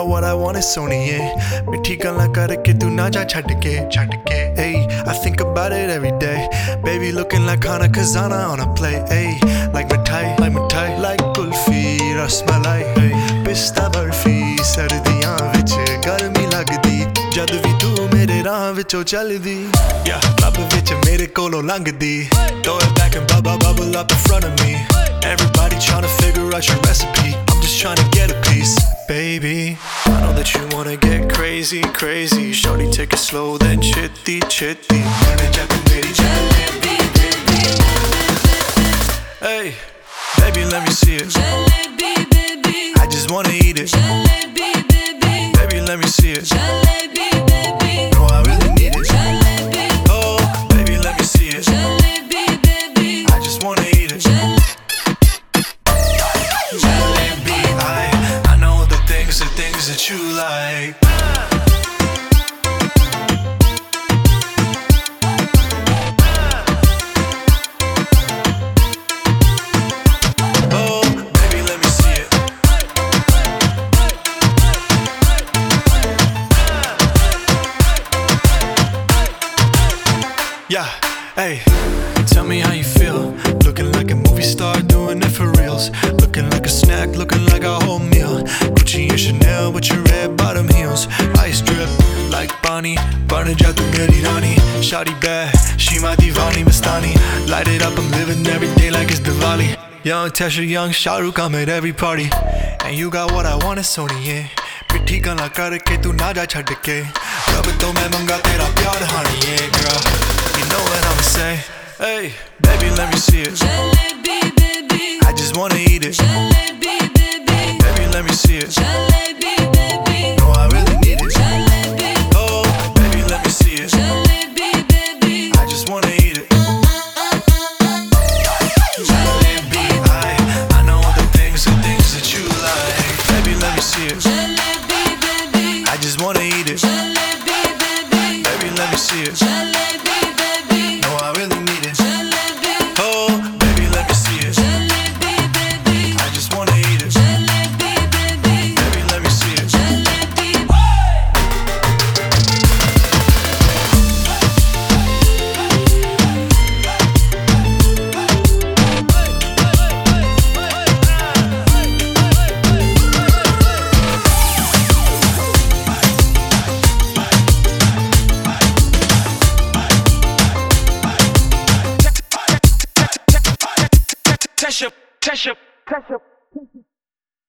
got what I want, it's सोनिए मिठी गल्लां करके तू ना जा छड़ के Ay, I think about it every day. Baby looking like Hana Kazana on a plate. Ay, like mithai, like kulfi, rasmalai. Pista barfi, sardiyan vich garmi lagdi. Jad vi tu mere raah vichon chaldi. Yeah, club vich mere kolo langdi. Throw it back and bubble up in front of me. Everybody tryna figure out your recipe. I'm just tryna get a piece. Baby, I know that you wanna get crazy. Shorty, take it slow, then chitty. Hey, baby, let me see it. Jalebi, baby. I just wanna eat it. Jalebi, baby. Baby, let me see it. Jalebi, baby. No, I really need it. Jalebi. Oh, baby, let me see it. Jalebi, baby. I just wanna eat it. Jalebi, I know the things that you like. Yeah, hey, tell me how you feel. Looking like a movie star, doing it for reals. Looking like a snack, looking like a whole meal. Gucci and Chanel with your red bottom heels. Ice drip like Bonnie, burning ja tu meri rani. Shawty bad, she my divani Mastani. Light it up, I'm living every day like it's Diwali. Young Tesha, young Shah Rukh, I'm at every party. And you got what I want, it's सोनिए मिठी गल्लां करके तू ना जा छड़ के रब तो मैं मंगा तेरा प्यार हानिए girl. You know what I'ma say? Hey, baby, let me see it. Jalebi, baby. I just wanna eat it. Jalebi, baby. Baby, let me see it. Jalebi, baby. No, I really need it. Jalebi. Oh, baby, let me see it. Jalebi, baby. I just wanna eat it. Jalebi, I know the things that you like. Baby, let me see it. Jalebi, baby. I just wanna eat it. Jalebi, baby. Baby, let me see it. Jalebi, baby. No, I really need it. Jalebi. Oh, baby, let me see it. Jalebi, baby. I just wanna eat it. Jalebi, baby. Baby, let me see it. Jalebi. Tesha.